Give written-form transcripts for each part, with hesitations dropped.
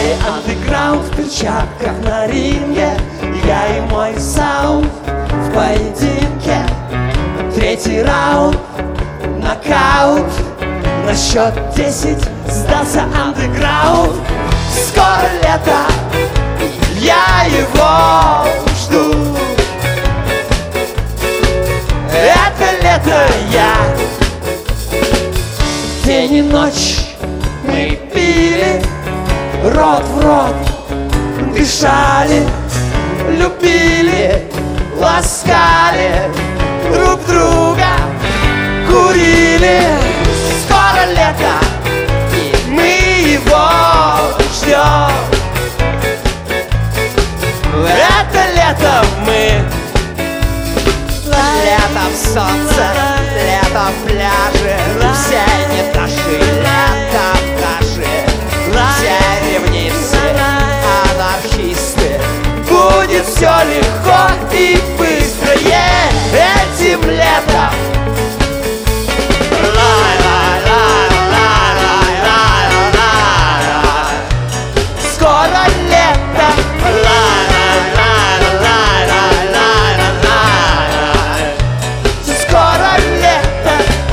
Белый андеграунд в перчатках на ринге, я и мой саунд в поединке. Третий раунд, нокаут. На счет 10 сдался андеграунд. Скоро лето, я его жду. Это лето я. День и ночь мы пили, рот в рот дышали, любили, ласкали друг друга, курили. Скоро лето, и мы его ждем. Это лето мы. Лето в солнце, лето в пляже, все неташи, лето в каше, все ревнивцы, анархисты. Будет все легко и быстро, этим летом. Скоро лето. Скоро лето.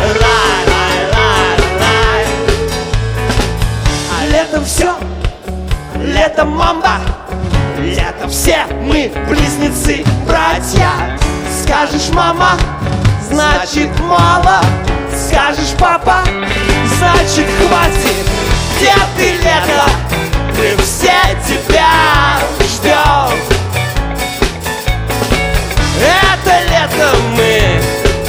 Летом все, летом мамба, летом все мы близнецы, братья. Скажешь мама, значит мало. Скажешь папа, значит хватит. Где ты, лето? Мы все тебя ждем. Это лето мы.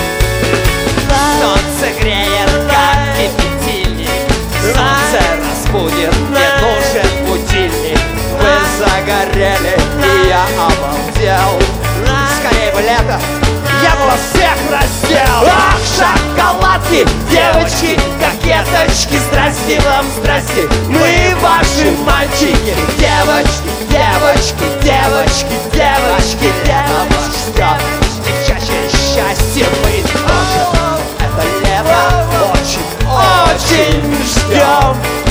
Солнце греет, как кипятильник, солнце разбудит, не нужен будильник. Вы загорели, и я обалдел. Скорее бы лето, я бы вас всех раздел. Ах, шоколадки, девочки, кокеточки, здрасте вам, здрасте. Мы ваши мальчики, девочки, девочки, девочки, девочки, Лето вас ждет, чаще счастье быть может. Это лето очень, очень ждем.